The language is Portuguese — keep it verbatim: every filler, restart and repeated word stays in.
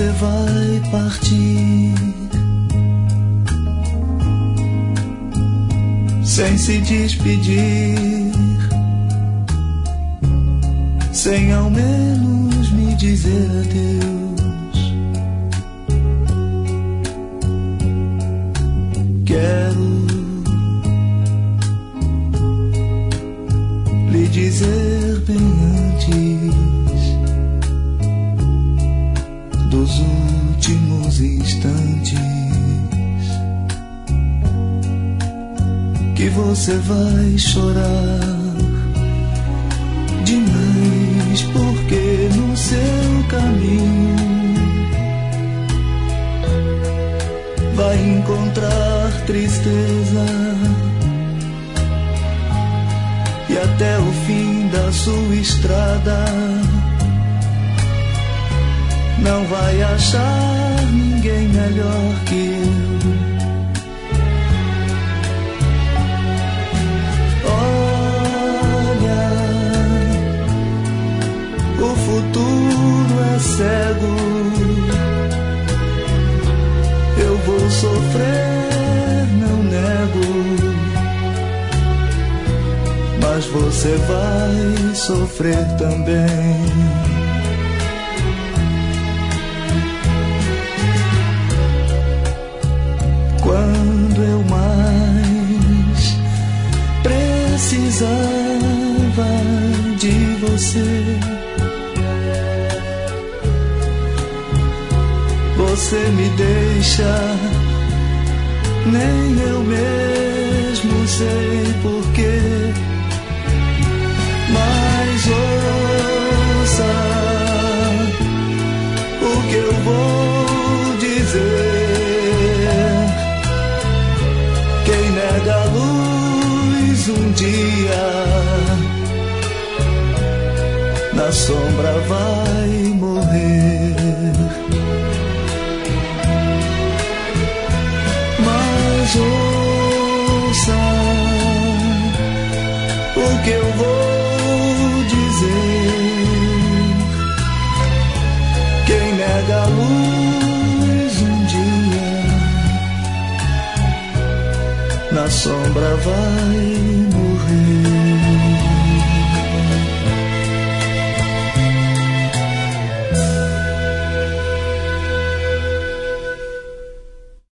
vai partir sem se despedir, sem ao menos me dizer adeus. Quero lhe dizer bem antes dos últimos instantes que você vai chorar demais, porque no seu caminho vai encontrar tristeza, e até o fim da sua estrada não vai achar ninguém melhor que eu. Olha, o futuro é cego, eu vou sofrer, não nego, mas você vai sofrer também. Quando eu mais precisava de você, você me deixa, nem eu mesmo sei porquê. Mas ouça o que eu vou dizer. Quem nega a luz um dia, na sombra vai morrer. Mas ouça o que eu vou dizer. Quem nega a luz um dia, na sombra vai